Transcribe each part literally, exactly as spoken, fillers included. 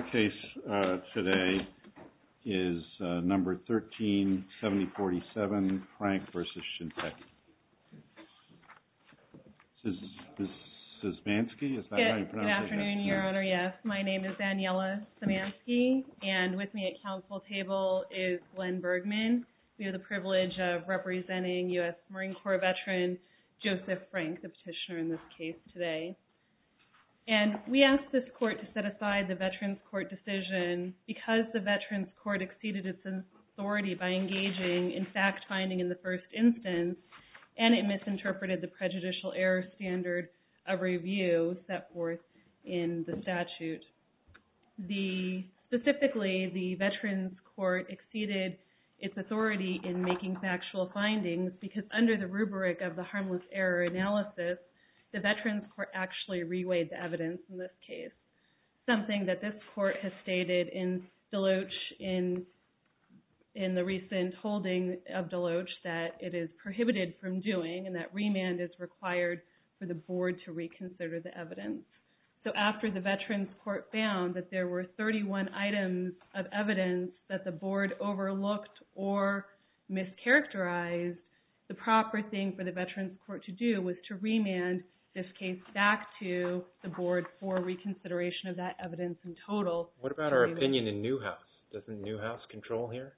Final case uh, today is uh, number thirteen seventy forty-seven, Frank versus Shinseki. Szymanski, is that Good, how you pronounce it? Good afternoon, it? Your Honor. Yes, my name is Daniela Szymanski, and with me at council table is Glenn Bergman. We have the privilege of representing U S Marine Corps veteran Joseph Frank, the petitioner in this case today. And we asked this court to set aside the Veterans Court decision because the Veterans Court exceeded its authority by engaging in fact-finding in the first instance, and it misinterpreted the prejudicial error standard of review set forth in the statute. The, specifically, the Veterans Court exceeded its authority in making factual findings because under the rubric of the harmless error analysis, the Veterans Court actually reweighed the evidence in this case, something that this court has stated in Deloach in in the recent holding of Deloach that it is prohibited from doing and that remand is required for the board to reconsider the evidence. So after the Veterans Court found that there were thirty-one items of evidence that the board overlooked or mischaracterized, the proper thing for the Veterans Court to do was to remand this case back to the board for reconsideration of that evidence in total. What about our opinion in Newhouse? Doesn't Newhouse control here?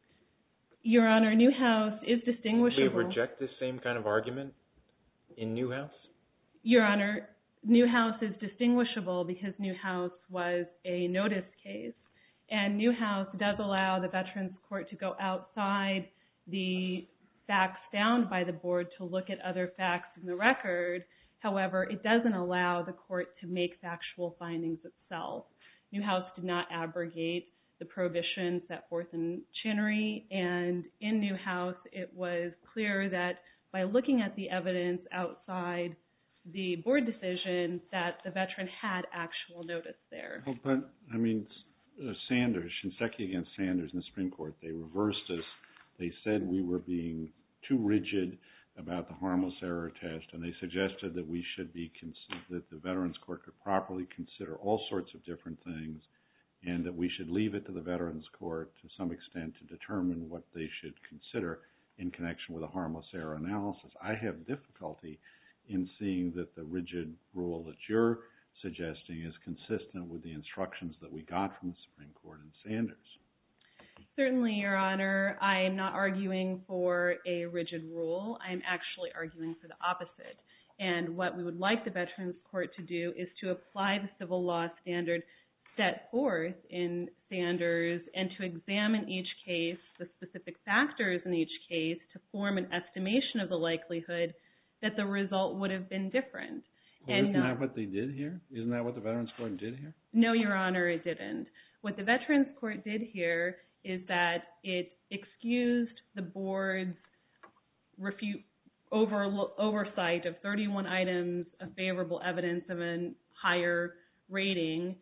Your Honor, Newhouse is distinguishable. Do we reject this same kind of argument in Newhouse? Your Honor, Newhouse is distinguishable because Newhouse was a notice case, and Newhouse does allow the Veterans Court to go outside the facts found by the board to look at other facts in the record. However, it doesn't allow the court to make factual findings itself. Newhouse did not abrogate the prohibition set forth in Chinnery, and in Newhouse it was clear that by looking at the evidence outside the board decision that the veteran had actual notice there. Well, but, I mean, uh, Sanders, Shinseki against Sanders in the Supreme Court, they reversed us. They said we were being too rigid about the harmless error test, and they suggested that we should be, that the Veterans Court could properly consider all sorts of different things, and that we should leave it to the Veterans Court to some extent to determine what they should consider in connection with a harmless error analysis. I have difficulty in seeing that the rigid rule that you're suggesting is consistent with the instructions that we got from the Supreme Court in Sanders. Certainly, Your Honor, I am not arguing for a rigid rule. I am actually arguing for the opposite. And what we would like the Veterans Court to do is to apply the civil law standard set forth in Sanders and to examine each case, the specific factors in each case, to form an estimation of the likelihood that the result would have been different. Well, and isn't not, that what they did here? Isn't that what the Veterans Court did here? No, Your Honor, it didn't. What the Veterans Court did here is that it excused the board's refute, over, oversight of thirty-one items of favorable evidence of a higher rating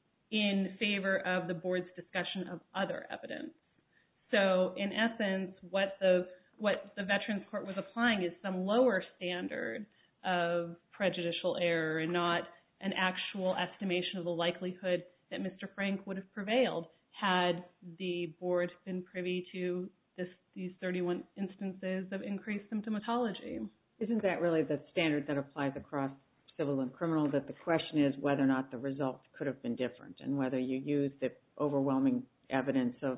in favor of the board's discussion of other evidence. So, in essence, what the what the Veterans Court was applying is some lower standard of prejudicial error and not an actual estimation of the likelihood that Mister Frank would have prevailed had the board been privy to this, these thirty-one instances of increased symptomatology. Isn't that really the standard that applies across civil and criminal, that the question is whether or not the results could have been different and whether you use the overwhelming evidence of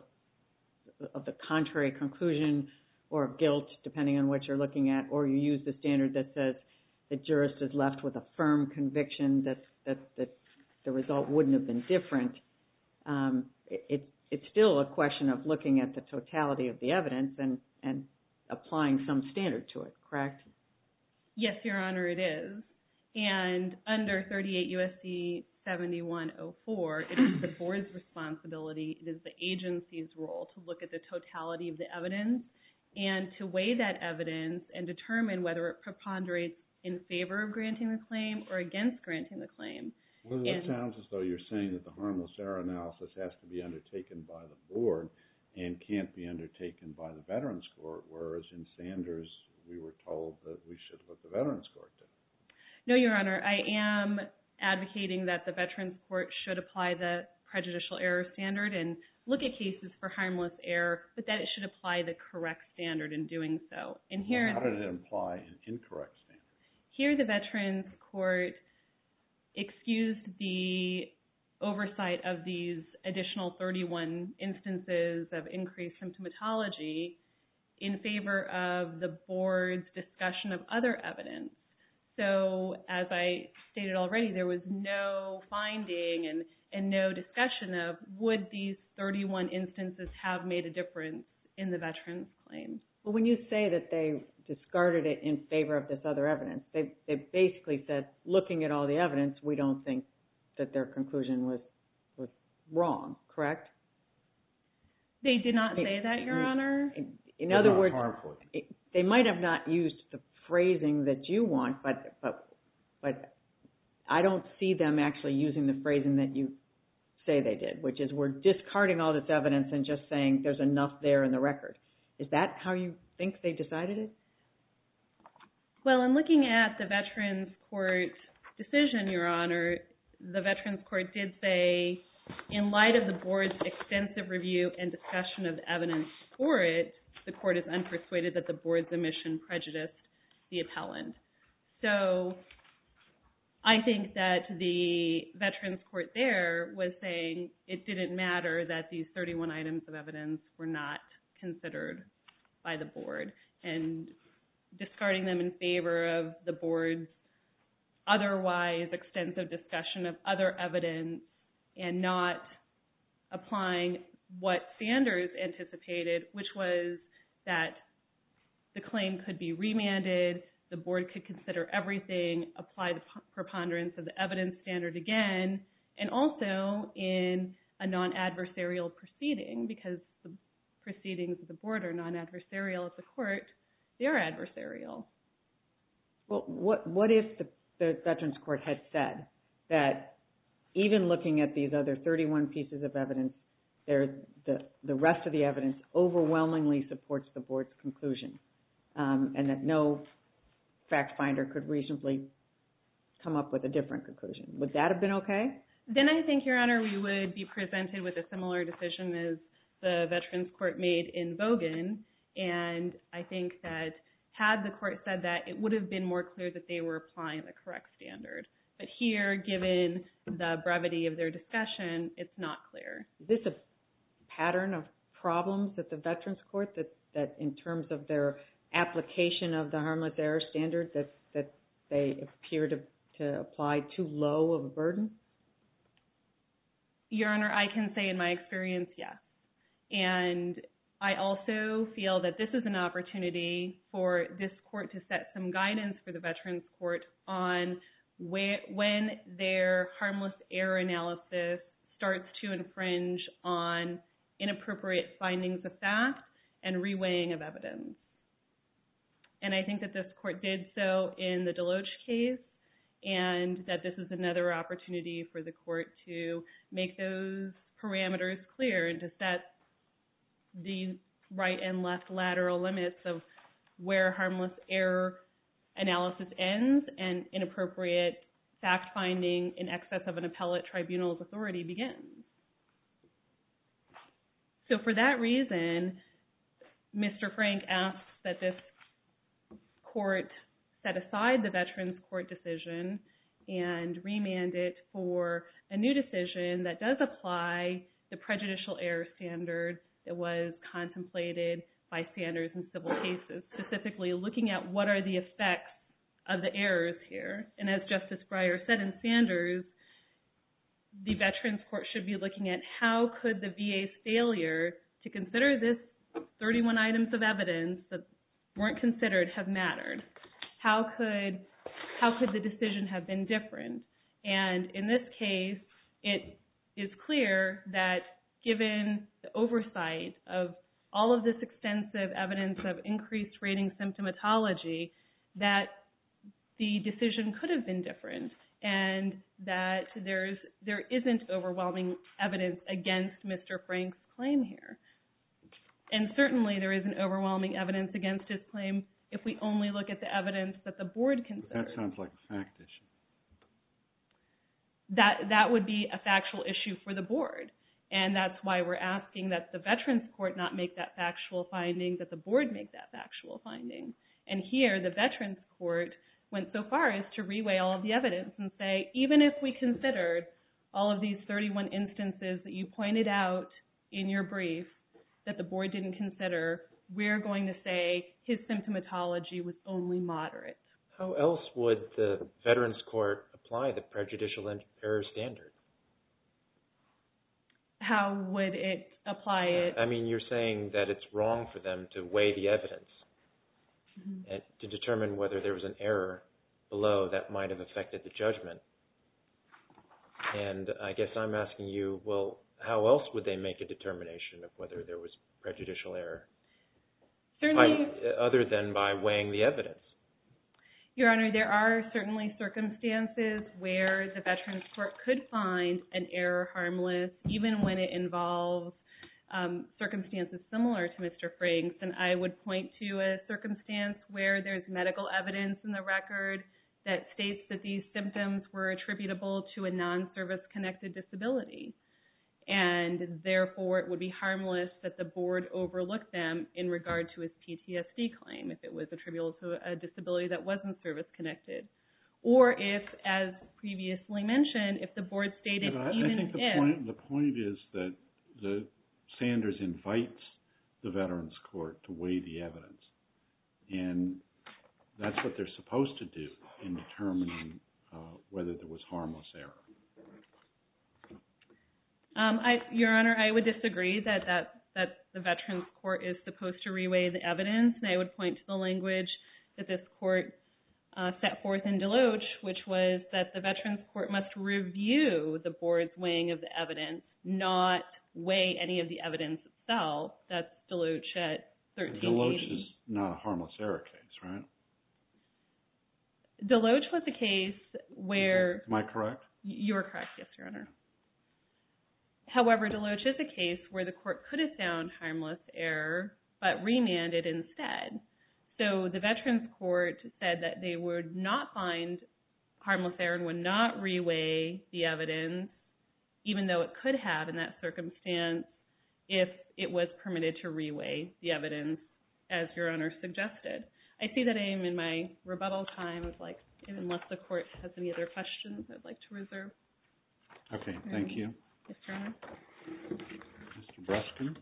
of the contrary conclusion or guilt, depending on what you're looking at, or you use the standard that says the jurist is left with a firm conviction that, that, that the result wouldn't have been different. Um, it, it, it's still a question of looking at the totality of the evidence and, and applying some standard to it, correct? Yes, Your Honor, it is. And under thirty-eight U S C seventy-one oh four, it is the board's responsibility, it is the agency's role to look at the totality of the evidence and to weigh that evidence and determine whether it preponderates in favor of granting the claim or against granting the claim. Well, that and, sounds as though you're saying that the harmless error analysis has to be undertaken by the board and can't be undertaken by the Veterans Court, whereas in Sanders we were told that we should let the Veterans Court do it. No, Your Honor, I am advocating that the Veterans Court should apply the prejudicial error standard and look at cases for harmless error, but that it should apply the correct standard in doing so. And here, well, how did it imply an incorrect standard? Here, the Veterans Court excused the oversight of these additional thirty-one instances of increased symptomatology in favor of the board's discussion of other evidence. So, as I stated already, there was no finding and, and no discussion of would these thirty-one instances have made a difference in the veteran's claim. Well, when you say that they discarded it in favor of this other evidence, they, they basically said, looking at all the evidence, we don't think that their conclusion was, was wrong, correct? They did not say that, Your Honor. In, in other words, harmful. It, they might have not used the phrasing that you want, but but but I don't see them actually using the phrasing that you say they did, which is we're discarding all this evidence and just saying there's enough there in the record. Is that how you think they decided it? Well, in looking at the Veterans Court decision, Your Honor, the Veterans Court did say, in light of the board's extensive review and discussion of the evidence for it, the court is unpersuaded that the board's omission prejudiced the appellant. So I think that the Veterans Court there was saying it didn't matter that these thirty-one items of evidence were not considered by the board, and discarding them in favor of the board's otherwise extensive discussion of other evidence and not applying what Sanders anticipated, which was that the claim could be remanded, the board could consider everything, apply the preponderance of the evidence standard again, and also in a non-adversarial proceeding, because the proceedings of the board are non-adversarial at the court, they are adversarial. Well, what what if the, the Veterans Court had said that even looking at these other thirty-one pieces of evidence, there, the, the rest of the evidence overwhelmingly supports the board's conclusion, um, and that no fact finder could reasonably come up with a different conclusion? Would that have been okay? Then I think, Your Honor, we would be presented with a similar decision as the Veterans Court made in Bogan, and I think that had the court said that, it would have been more clear that they were applying the correct standard. But here, given the brevity of their discussion, it's not clear. Is this a pattern of problems at the Veterans Court, that, that in terms of their application of the harmless error standard, that, that they appear to, to apply too low of a burden? Your Honor, I can say in my experience, yes. And I also feel that this is an opportunity for this court to set some guidance for the Veterans Court on where, when their harmless error analysis starts to infringe on inappropriate findings of fact and reweighing of evidence. And I think that this court did so in the Deloach case, and that this is another opportunity for the court to make those parameters clear and to set the right and left lateral limits of where harmless error analysis ends and inappropriate fact-finding in excess of an appellate tribunal's authority begins. So for that reason, Mister Frank asks that this court set aside the Veterans Court decision and remand it for a new decision that does apply the prejudicial error standard that was contemplated by Sanders in civil cases, specifically looking at what are the effects of the errors here. And as Justice Breyer said in Sanders, the Veterans Court should be looking at how could the V A's failure to consider this thirty-one items of evidence that weren't considered have mattered. How could how could the decision have been different? And in this case, it is clear that given the oversight of all of this extensive evidence of increased rating symptomatology, that the decision could have been different, and that there's there isn't overwhelming evidence against Mister Frank's claim here. And certainly there isn't overwhelming evidence against his claim if we only look at the evidence that the board considered. That sounds like a fact issue. that that would be a factual issue for the board. And that's why we're asking that the Veterans Court not make that factual finding, that the board make that factual finding. And here, the Veterans Court went so far as to reweigh all of the evidence and say, even if we considered all of these thirty-one instances that you pointed out in your brief that the board didn't consider, we're going to say his symptomatology was only moderate. How else would the Veterans Court apply the prejudicial error standard? How would it apply it? I mean, you're saying that it's wrong for them to weigh the evidence Mm-hmm. and to determine whether there was an error below that might have affected the judgment. And I guess I'm asking you, well, how else would they make a determination of whether there was prejudicial error? Certainly, by, other than by weighing the evidence. Your Honor, there are certainly circumstances where the Veterans Court could find an error harmless, even when it involves um, circumstances similar to Mister Frank's. And I would point to a circumstance where there's medical evidence in the record that states that these symptoms were attributable to a non-service-connected disability. And therefore, it would be harmless that the board overlooked them in regard to his P T S D claim if it was attributable to a disability that wasn't service-connected. Or if, as previously mentioned, if the board stated yeah, even I think the if... Point, the point is that the Sanders invites the Veterans Court to weigh the evidence. And that's what they're supposed to do in determining uh, whether there was harmless error. Um, I, Your Honor, I would disagree that, that that the Veterans Court is supposed to reweigh the evidence, and I would point to the language that this court uh, set forth in Deloach, which was that the Veterans Court must review the board's weighing of the evidence, not weigh any of the evidence itself. That's Deloach at thirteen eighty. Deloach is not a harmless error case, right? Deloach was a case where... Am I correct? You're correct, yes, Your Honor. However, Deloach is a case where the court could have found harmless error, but remanded instead. So the Veterans Court said that they would not find harmless error and would not reweigh the evidence, even though it could have in that circumstance if it was permitted to reweigh the evidence, as Your Honor suggested. I see that I am in my rebuttal time. I'd like, unless the court has any other questions, I'd like to reserve. Okay, thank you. Yes, Your Honor. Mister Bruskin.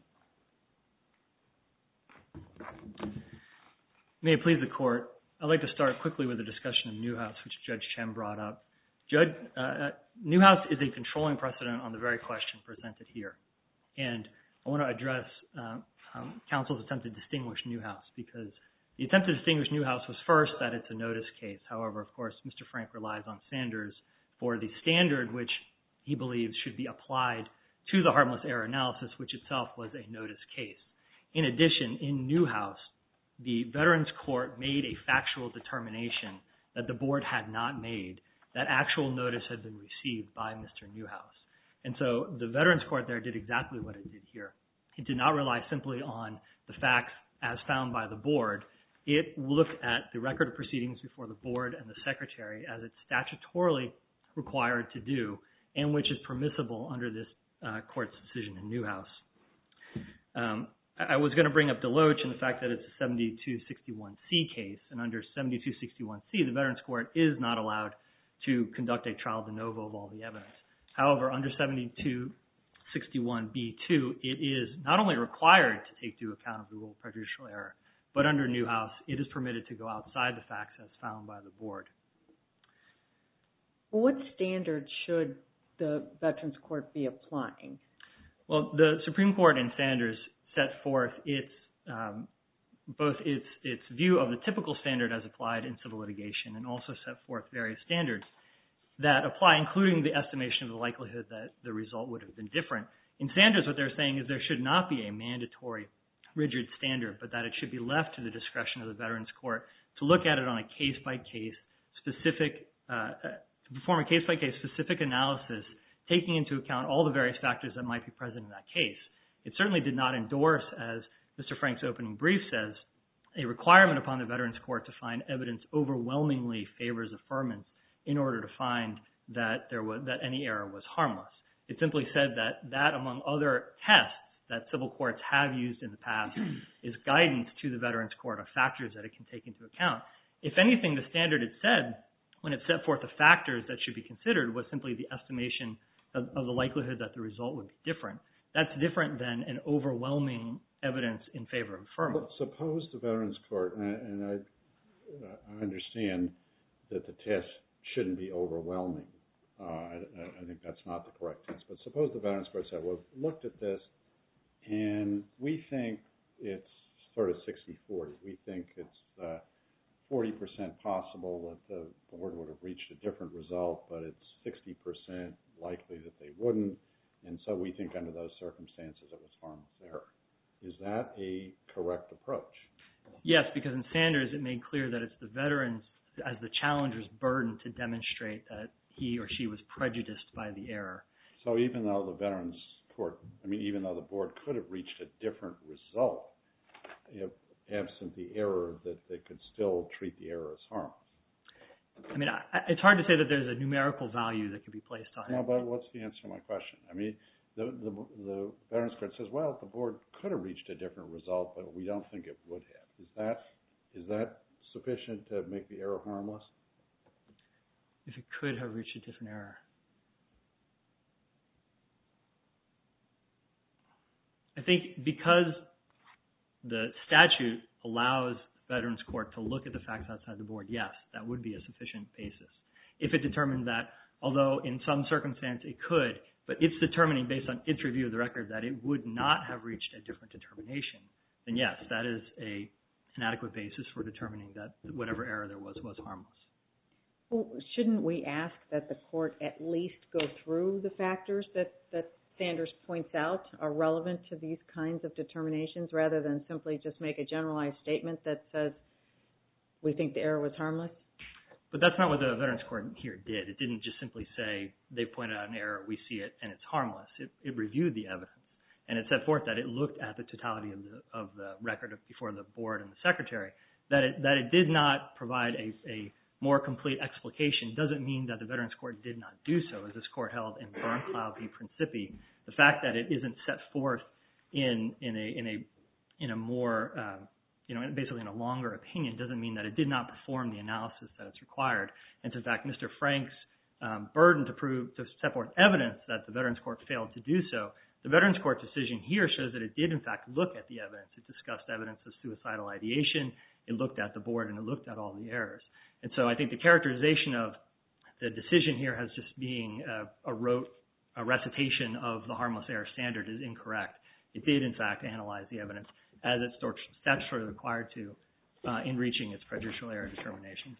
May it please the Court, I'd like to start quickly with a discussion of Newhouse, which Judge Chen brought up. Judge, uh, Newhouse is a controlling precedent on the very question presented here. And I want to address uh, um, counsel's attempt to distinguish Newhouse, because the attempt to distinguish Newhouse was first that it's a notice case. However, of course, Mister Frank relies on Sanders for the standard which he believes should be applied to the harmless error analysis, which itself was a notice case. In addition, in Newhouse, the Veterans Court made a factual determination that the board had not made, that actual notice had been received by Mister Newhouse. And so the Veterans Court there did exactly what it did here. It did not rely simply on the facts as found by the board. It looked at the record of proceedings before the board and the secretary as it's statutorily required to do, and which is permissible under this uh, court's decision in Newhouse. Um, I was going to bring up Deloach and the fact that it's a seventy-two sixty-one C case, and under seventy-two sixty-one C, the Veterans Court is not allowed to conduct a trial de novo of all the evidence. However, under seventy-two sixty-one B two, it is not only required to take due account of the rule of prejudicial error, but under Newhouse, it is permitted to go outside the facts as found by the board. What standard should the Veterans Court be applying? Well, the Supreme Court in Sanders set forth its um, both its its view of the typical standard as applied in civil litigation, and also set forth various standards that apply, including the estimation of the likelihood that the result would have been different. In Sanders, what they're saying is there should not be a mandatory rigid standard, but that it should be left to the discretion of the Veterans Court to look at it on a case-by-case specific, uh, perform a case-by-case specific analysis, taking into account all the various factors that might be present in that case. It certainly did not endorse, as Mister Frank's opening brief says, a requirement upon the Veterans Court to find evidence overwhelmingly favors affirmance in order to find that there was that any error was harmless. It simply said that that, among other tests that civil courts have used in the past, is guidance to the Veterans Court of factors that it can take into account. If anything, the standard it said, when it set forth the factors that should be considered, was simply the estimation of, of the likelihood that the result would be different. That's different than an overwhelming evidence in favor of affirmance. But suppose the Veterans Court, and I, and I, I understand that the test shouldn't be overwhelming. Uh, I, I think that's not the correct test. But suppose the Veterans Court said, well, we've looked at this, and we think it's sort of sixty forty. We think it's uh, forty percent possible that the board would have reached a different result, but it's sixty percent likely that they wouldn't, and so we think under those circumstances it was harmless error. Is that a correct approach? Yes, because in Sanders it made clear that it's the veterans, as the challenger's burden, to demonstrate that he or she was prejudiced by the error. So even though the Veterans Court, I mean, even though the board could have reached a different result, if absent the error, that they could still treat the error as harmless. I mean, I, it's hard to say that there's a numerical value that could be placed on No, it. but what's the answer to my question? I mean, the, the, the Veterans Court says, well, the board could have reached a different result, but we don't think it would have. Is that is that sufficient to make the error harmless? If it could have reached a different error. I think because the statute allows the Veterans Court to look at the facts outside the board, yes, that would be a sufficient basis. If it determined that, although in some circumstance it could, but it's determining based on its review of the record that it would not have reached a different determination, then yes, that is a, an adequate basis for determining that whatever error there was was harmless. Well, shouldn't we ask that the court at least go through the factors that, that Sanders points out are relevant to these kinds of determinations, rather than simply just make a generalized statement that says we think the error was harmless? But that's not what the Veterans Court here did. It didn't just simply say they pointed out an error, we see it, and it's harmless. It, it reviewed the evidence, and it set forth that it looked at the totality of the, of the record before the board and the secretary. That it, that it did not provide a, a more complete explication doesn't mean that the Veterans Court did not do so, as this court held in Bernclau v. Principi. The fact that it isn't set forth in in a in a in a more uh, you know basically in a longer opinion doesn't mean that it did not perform the analysis that it's required. And in fact, Mister Frank's um, burden to prove to set forth evidence that the Veterans Court failed to do so. The Veterans Court decision here shows that it did in fact look at the evidence. It discussed evidence of suicidal ideation. It looked at the board and it looked at all the errors. And so I think the characterization of the decision here as just being a, a rote a recitation of the harmless error standard is incorrect. It did, in fact, analyze the evidence as it's statutorily required to uh, in reaching its prejudicial error determinations.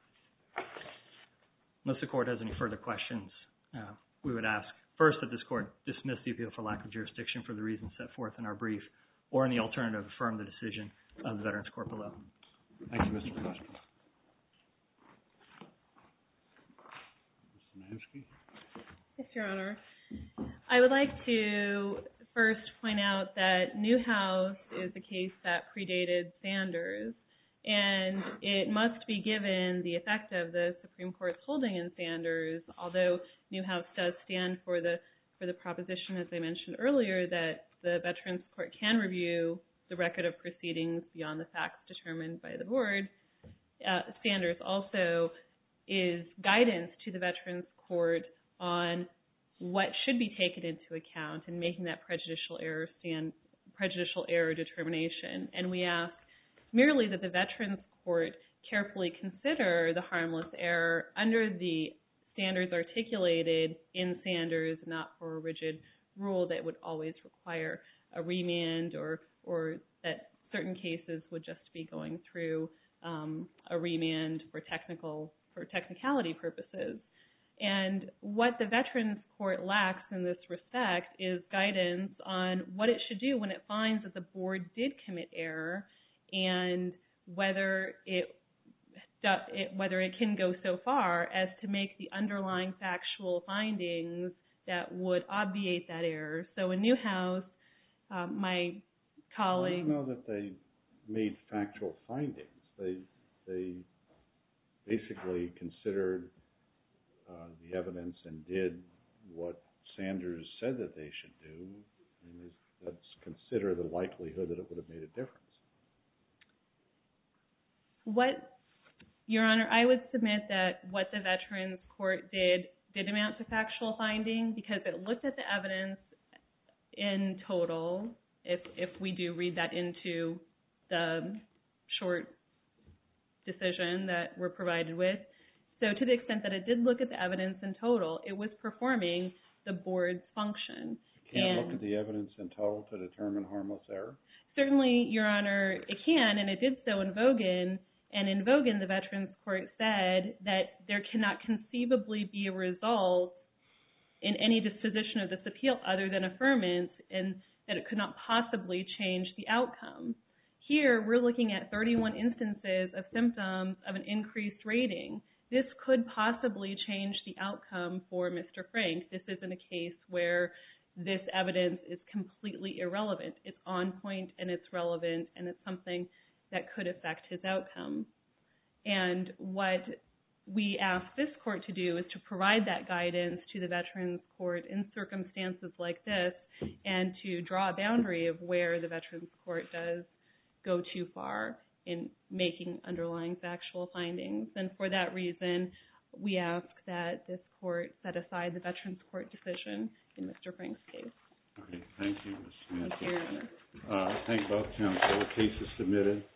Unless the court has any further questions, uh, we would ask first that this court dismiss the appeal for lack of jurisdiction for the reasons set forth in our brief, or in the alternative, affirm the decision of the Veterans Court below. Thank you, Mister Castro. Mister Mansky? Yes, Your Honor. I would like to first point out that Newhouse is a case that predated Sanders, and it must be given the effect of the Supreme Court's holding in Sanders, although Newhouse does stand for the for the proposition, as I mentioned earlier, that the Veterans Court can review the record of proceedings beyond the facts determined by the board. Uh, Sanders also is guidance to the Veterans Court on what should be taken into account in making that prejudicial error stand, prejudicial error determination. And we ask merely that the Veterans Court carefully consider the harmless error under the standards articulated in Sanders, not for a rigid rule that would always require a remand, or or that certain cases would just be going through um, a remand for technical for technicality purposes. And what the Veterans Court lacks in this respect is guidance on what it should do when it finds that the board did commit error, and whether it, it whether it can go so far as to make the underlying factual findings that would obviate that error. So in Newhouse, um, my colleague... I don't know that they made factual findings. They, they basically considered uh, the evidence and did what Sanders said that they should do, I mean, let's consider the likelihood that it would have made a difference. What, Your Honor, I would submit that what the Veterans Court did did amount to factual finding because it looked at the evidence in total, if if we do read that into the short decision that we're provided with. So to the extent that it did look at the evidence in total, it was performing the board's function. You can't and look at the evidence in total to determine harmless error? Certainly, Your Honor, it can, and it did so in Vogan. And in Vogan, the Veterans Court said that there cannot conceivably be a result in any disposition of this appeal other than affirmance, and that it could not possibly change the outcome. Here, we're looking at thirty-one instances of symptoms of an increased rating. This could possibly change the outcome for Mister Frank. This isn't a case where this evidence is completely irrelevant. It's on point and it's relevant, and it's something that could affect his outcome. And what we ask this court to do is to provide that guidance to the Veterans Court in circumstances like this and to draw a boundary of where the Veterans Court does go too far in making underlying factual findings. And for that reason, we ask that this court set aside the Veterans Court decision in Mister Frank's case. Okay, thank you, Miz Smith. Thank you, Your Honor. Uh, thank both counsel. The case is submitted.